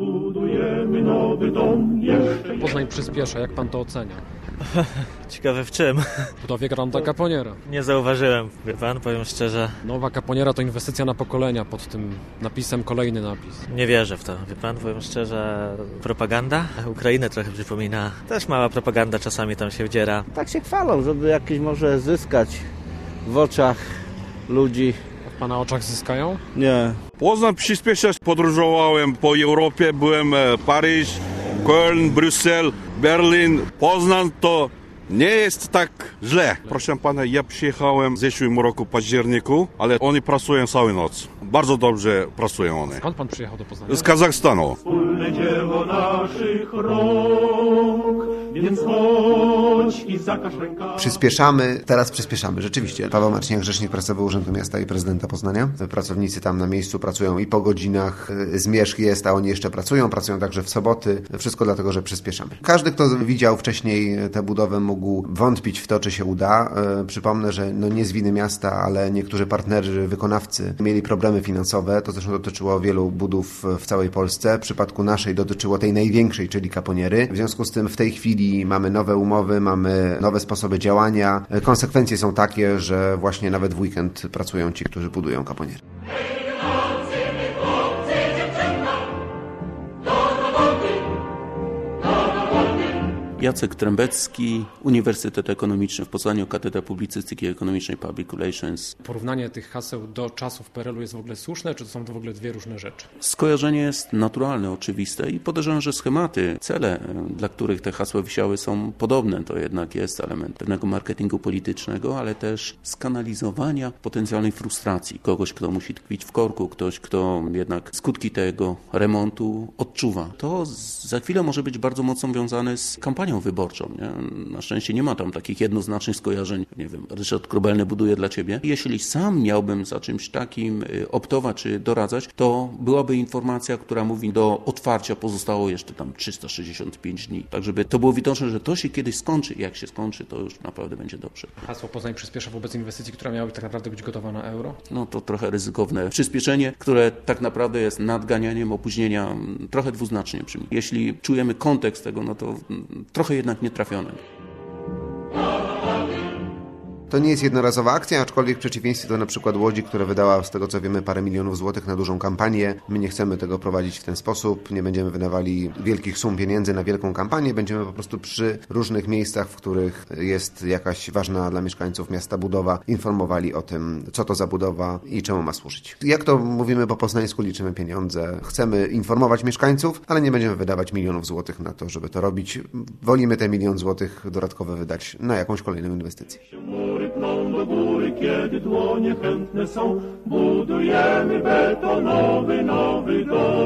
Budujemy nowy dom jeszcze. Poznań przyspiesza, jak pan to ocenia? Ciekawe w czym? Budowie Granda Caponiera. Nie zauważyłem, wie pan, powiem szczerze. Nowa Caponiera to inwestycja na pokolenia, pod tym napisem kolejny napis. Nie wierzę w to, wie pan, powiem szczerze. Propaganda? Ukrainę trochę przypomina. Też mała propaganda czasami tam się wdziera. Tak się chwalą, żeby jakieś może zyskać w oczach ludzi. W pana oczach zyskają? Nie. Poznań przyspiesza, podróżowałem po Europie, byłem Paryż, Köln, Bruksel, Berlin. Poznań to nie jest tak źle. Proszę pana, ja przyjechałem w zeszłym roku w październiku, ale oni pracują całą noc. Bardzo dobrze pracują one. Skąd pan przyjechał do Poznania? Z Kazachstanu. Wspólne dzieło naszych rąk, więc chodź i zakaż rękawa. Teraz przyspieszamy, rzeczywiście. Paweł Marciniak, rzecznik prasowy Urzędu Miasta i Prezydenta Poznania. Pracownicy tam na miejscu pracują i po godzinach, zmierzch jest, a oni jeszcze pracują także w soboty. Wszystko dlatego, że przyspieszamy. Każdy, kto widział wcześniej tę budowę, mógł wątpić w to, czy się uda. Przypomnę, że nie z winy miasta, ale niektórzy partnerzy, wykonawcy mieli problemy finansowe. To zresztą dotyczyło wielu budów w całej Polsce. W przypadku naszej dotyczyło tej największej, czyli Caponiery. W związku z tym w tej chwili mamy nowe umowy, mamy nowe sposoby działania. Konsekwencje są takie, że właśnie nawet w weekend pracują ci, którzy budują Caponiery. Jacek Trębecki, Uniwersytet Ekonomiczny w Poznaniu, Katedra Publicystyki Ekonomicznej Public Relations. Porównanie tych haseł do czasów PRL-u jest w ogóle słuszne, czy to są to w ogóle dwie różne rzeczy? Skojarzenie jest naturalne, oczywiste i podejrzewam, że schematy, cele, dla których te hasła wisiały, są podobne. To jednak jest element pewnego marketingu politycznego, ale też skanalizowania potencjalnej frustracji kogoś, kto musi tkwić w korku, ktoś, kto jednak skutki tego remontu odczuwa. To za chwilę może być bardzo mocno wiązane z kampanią wyborczą. Nie? Na szczęście nie ma tam takich jednoznacznych skojarzeń. Nie wiem, Ryszard Krobelny buduje dla ciebie. Jeśli sam miałbym za czymś takim optować czy doradzać, to byłaby informacja, która mówi, do otwarcia pozostało jeszcze tam 365 dni. Tak, żeby to było widoczne, że to się kiedyś skończy i jak się skończy, to już naprawdę będzie dobrze. Hasło Poznań przyspiesza wobec inwestycji, która miała tak naprawdę być gotowa na euro? No to trochę ryzykowne przyspieszenie, które tak naprawdę jest nadganianiem opóźnienia trochę dwuznacznie brzmi. Jeśli czujemy kontekst tego, no to trochę jednak nietrafiony. To nie jest jednorazowa akcja, aczkolwiek w przeciwieństwie do na przykład Łodzi, która wydała z tego co wiemy parę milionów złotych na dużą kampanię. My nie chcemy tego prowadzić w ten sposób, nie będziemy wydawali wielkich sum pieniędzy na wielką kampanię, będziemy po prostu przy różnych miejscach, w których jest jakaś ważna dla mieszkańców miasta budowa, informowali o tym, co to za budowa i czemu ma służyć. Jak to mówimy po poznańsku, liczymy pieniądze. Chcemy informować mieszkańców, ale nie będziemy wydawać milionów złotych na to, żeby to robić. Wolimy te 1 000 000 złotych dodatkowo wydać na jakąś kolejną inwestycję. Pną do góry, kiedy dłonie chętne są, budujemy betonowy nowy dom.